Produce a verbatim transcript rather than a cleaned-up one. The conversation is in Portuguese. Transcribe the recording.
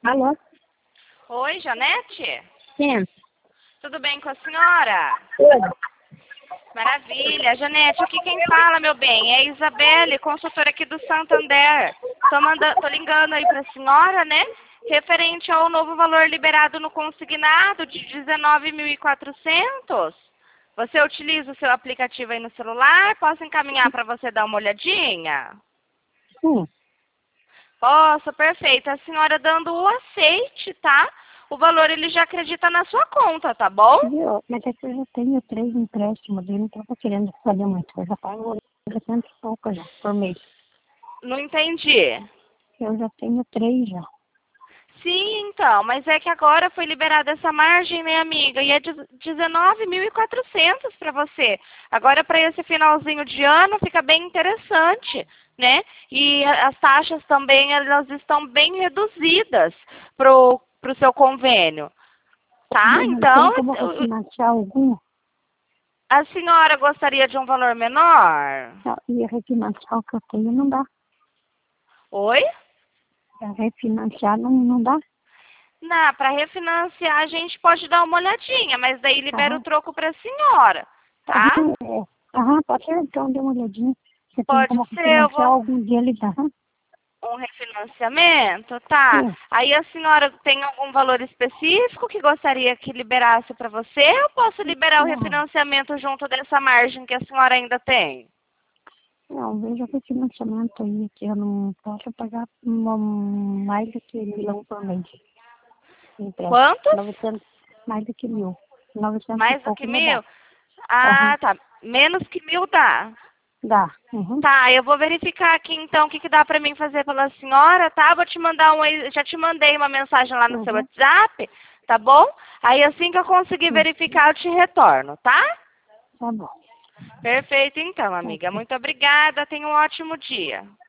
Alô? Oi, Janete? Sim. Tudo bem com a senhora? Tudo. Maravilha. Janete, aqui quem fala, meu bem, é a Isabelle, consultora aqui do Santander. Tô, mandando, tô ligando aí pra senhora, né? Referente ao novo valor liberado no consignado de dezenove mil e quatrocentos. Você utiliza o seu aplicativo aí no celular? Posso encaminhar para você dar uma olhadinha? Sim. Posso, perfeito. A senhora dando o aceite, tá? O valor ele já acredita na sua conta, tá bom? Viu? Mas é que eu já tenho três empréstimos dele, não estava querendo fazer muito. Eu já pago trezentos e pouco já, por mês. Não entendi. Eu já tenho três já. Sim, então, mas é que agora foi liberada essa margem, né, amiga? E é de dezenove mil e quatrocentos para você. Agora, para esse finalzinho de ano, fica bem interessante, né? E as taxas também, elas estão bem reduzidas pro, pro seu convênio, tá? Não tem Então, como refinanciar algum? a senhora gostaria de um valor menor? E refinanciar o que eu tenho não dá. Oi? Para refinanciar não, não dá. Não, para refinanciar a gente pode dar uma olhadinha, mas daí libera o Aham. troco para a senhora, tá? Aham, é. Aham, pode ser, então dê uma olhadinha. Você tem Pode como ser, eu refinanciar vou... algum dia ali, tá? Aham. Um refinanciamento? Tá. Sim. Aí a senhora tem algum valor específico que gostaria que liberasse para você? Ou posso liberar o Não, refinanciamento junto dessa margem que a senhora ainda tem? não, veja que financiamento aí, que eu não posso pagar uma- mais do que milão por mês. Empréstimo. Quantos? novecentos, mais do que mil. Novecentos e Mais do que pouco não dá. mil? Aham. Ah, tá. Menos que mil dá. Dá. Uhum. Tá, eu vou verificar aqui então o que, que dá pra mim fazer pela senhora, tá? Vou te mandar um, já te mandei uma mensagem lá no seu Uhum. WhatsApp, tá bom? Aí assim que eu conseguir Sim. verificar, eu te retorno, tá? Tá bom. Perfeito então, amiga. Ok. Muito obrigada. Tenha um ótimo dia.